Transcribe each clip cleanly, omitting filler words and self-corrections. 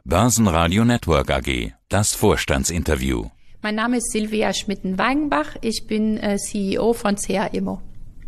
Börsenradio Network AG, das Vorstandsinterview. Mein Name ist Silvia Schmitten-Weigenbach, ich bin CEO von CA Immo.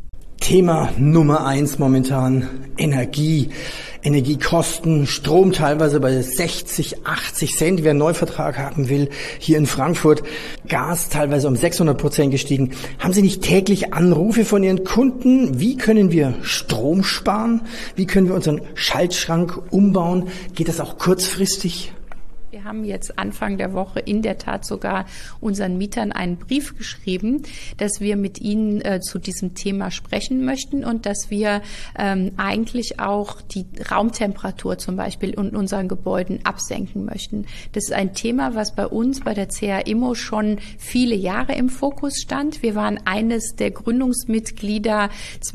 Thema Nummer 1 momentan, Energie, Energiekosten, Strom teilweise bei 60, 80 Cent, wer einen Neuvertrag haben will, hier in Frankfurt, Gas teilweise um 600% gestiegen. Haben Sie nicht täglich Anrufe von Ihren Kunden? Wie können wir Strom sparen? Wie können wir unseren Schaltschrank umbauen? Geht das auch kurzfristig? Wir haben jetzt Anfang der Woche in der Tat sogar unseren Mietern einen Brief geschrieben, dass wir mit ihnen zu diesem Thema sprechen möchten und dass wir eigentlich auch die Raumtemperatur zum Beispiel in unseren Gebäuden absenken möchten. Das ist ein Thema, was bei uns bei der CA Immo schon viele Jahre im Fokus stand. Wir waren eines der Gründungsmitglieder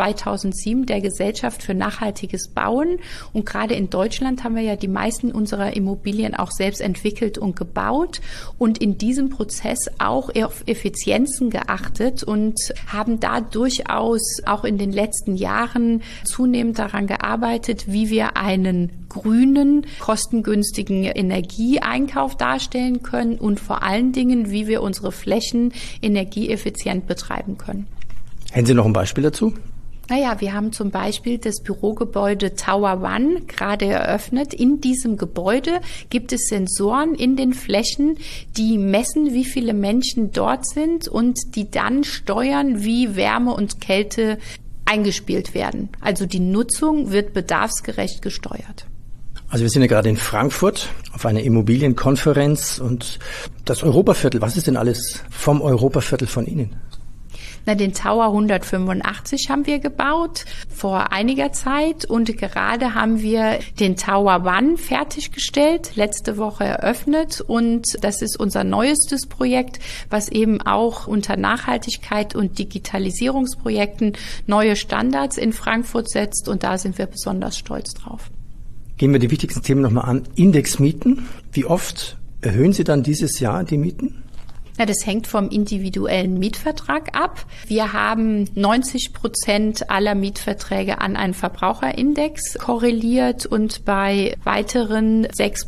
2007 der Gesellschaft für nachhaltiges Bauen und gerade in Deutschland haben wir ja die meisten unserer Immobilien auch selbst entwickelt und gebaut und in diesem Prozess auch auf Effizienzen geachtet und haben da durchaus auch in den letzten Jahren zunehmend daran gearbeitet, wie wir einen grünen, kostengünstigen Energieeinkauf darstellen können und vor allen Dingen, wie wir unsere Flächen energieeffizient betreiben können. Hätten Sie noch ein Beispiel dazu? Naja, wir haben zum Beispiel das Bürogebäude Tower One gerade eröffnet. In diesem Gebäude gibt es Sensoren in den Flächen, die messen, wie viele Menschen dort sind und die dann steuern, wie Wärme und Kälte eingespielt werden. Also die Nutzung wird bedarfsgerecht gesteuert. Also wir sind ja gerade in Frankfurt auf einer Immobilienkonferenz und das Europaviertel, was ist denn alles vom Europaviertel von Ihnen? Den Tower 185 haben wir gebaut vor einiger Zeit und gerade haben wir den Tower One fertiggestellt, letzte Woche eröffnet und das ist unser neuestes Projekt, was eben auch unter Nachhaltigkeit und Digitalisierungsprojekten neue Standards in Frankfurt setzt und da sind wir besonders stolz drauf. Gehen wir die wichtigsten Themen nochmal an. Indexmieten. Wie oft erhöhen Sie dann dieses Jahr die Mieten? Das hängt vom individuellen Mietvertrag ab. Wir haben 90% aller Mietverträge an einen Verbraucherindex korreliert und bei weiteren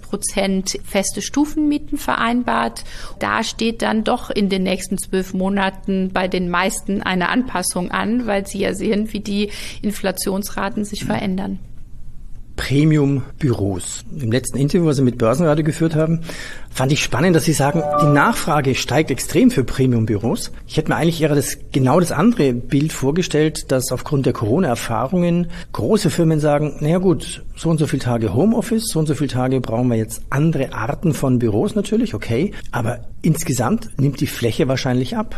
6% feste Stufenmieten vereinbart. Da steht dann doch in den nächsten 12 Monaten bei den meisten eine Anpassung an, weil Sie ja sehen, wie die Inflationsraten sich verändern. Premium-Büros. Im letzten Interview, was Sie mit Börsenradio geführt haben, fand ich spannend, dass Sie sagen, die Nachfrage steigt extrem für Premium-Büros. Ich hätte mir eigentlich eher genau das andere Bild vorgestellt, dass aufgrund der Corona-Erfahrungen große Firmen sagen, naja gut, so und so viele Tage Homeoffice, so und so viele Tage brauchen wir jetzt andere Arten von Büros natürlich, okay, aber insgesamt nimmt die Fläche wahrscheinlich ab.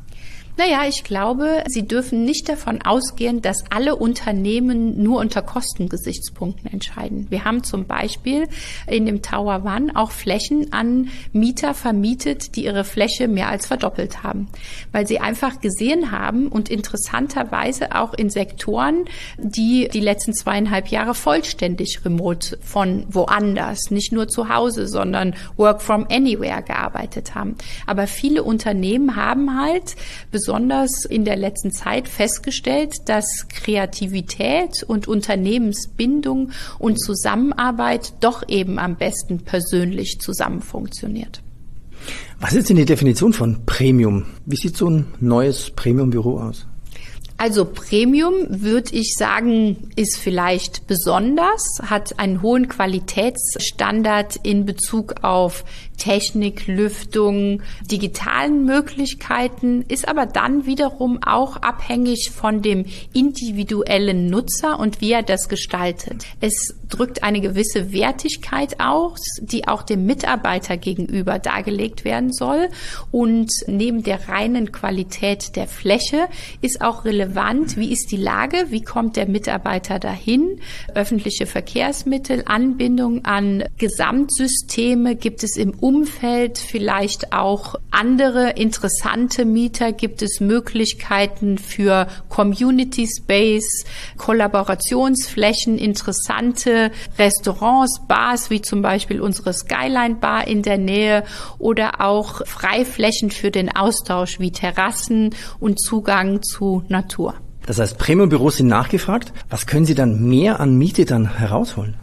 Ich glaube, Sie dürfen nicht davon ausgehen, dass alle Unternehmen nur unter Kostengesichtspunkten entscheiden. Wir haben zum Beispiel in dem Tower One auch Flächen an Mieter vermietet, die ihre Fläche mehr als verdoppelt haben, weil sie einfach gesehen haben und interessanterweise auch in Sektoren, die letzten 2,5 Jahre vollständig remote von woanders, nicht nur zu Hause, sondern Work from Anywhere gearbeitet haben. Aber viele Unternehmen haben halt besonders in der letzten Zeit festgestellt, dass Kreativität und Unternehmensbindung und Zusammenarbeit doch eben am besten persönlich zusammen funktioniert. Was ist denn die Definition von Premium? Wie sieht so ein neues Premium-Büro aus? Also Premium, würde ich sagen, ist vielleicht besonders, hat einen hohen Qualitätsstandard in Bezug auf Technik, Lüftung, digitalen Möglichkeiten, ist aber dann wiederum auch abhängig von dem individuellen Nutzer und wie er das gestaltet. Es drückt eine gewisse Wertigkeit aus, die auch dem Mitarbeiter gegenüber dargelegt werden soll. Und neben der reinen Qualität der Fläche ist auch relevant, wie ist die Lage, wie kommt der Mitarbeiter dahin, öffentliche Verkehrsmittel, Anbindung an Gesamtsysteme, gibt es im Umfeld vielleicht auch andere interessante Mieter, gibt es Möglichkeiten für Community Space, Kollaborationsflächen, interessante Restaurants, Bars, wie zum Beispiel unsere Skyline Bar in der Nähe oder auch Freiflächen für den Austausch wie Terrassen und Zugang zu Natur. Das heißt, Premium-Büros sind nachgefragt. Was können Sie dann mehr an Miete dann herausholen?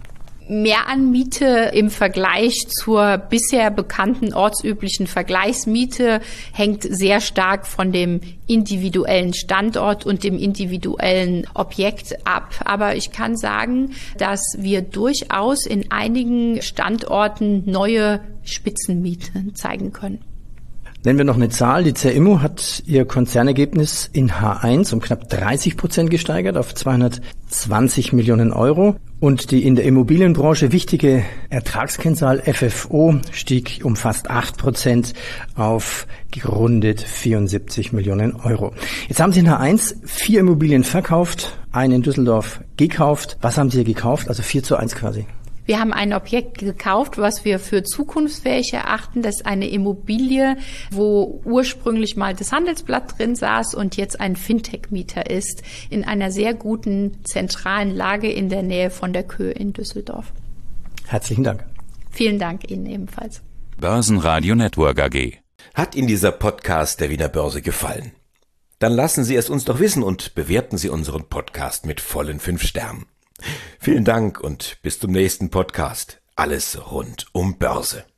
Mehranmiete im Vergleich zur bisher bekannten ortsüblichen Vergleichsmiete hängt sehr stark von dem individuellen Standort und dem individuellen Objekt ab. Aber ich kann sagen, dass wir durchaus in einigen Standorten neue Spitzenmieten zeigen können. Nennen wir noch eine Zahl. Die CRIMO hat ihr Konzernergebnis in H1 um knapp 30% gesteigert auf 220 Millionen Euro. Und die in der Immobilienbranche wichtige Ertragskennzahl FFO stieg um fast 8% auf gerundet 74 Millionen Euro. Jetzt haben Sie in H1 4 Immobilien verkauft, eine in Düsseldorf gekauft. Was haben Sie hier gekauft? Also 4:1 quasi. Wir haben ein Objekt gekauft, was wir für zukunftsfähig erachten. Das ist eine Immobilie, wo ursprünglich mal das Handelsblatt drin saß und jetzt ein Fintech-Mieter ist, in einer sehr guten zentralen Lage in der Nähe von der Köhe in Düsseldorf. Herzlichen Dank. Vielen Dank Ihnen ebenfalls. Börsenradio Network AG. Hat Ihnen dieser Podcast der Wiener Börse gefallen? Dann lassen Sie es uns doch wissen und bewerten Sie unseren Podcast mit vollen 5 Sternen. Vielen Dank und bis zum nächsten Podcast. Alles rund um Börse.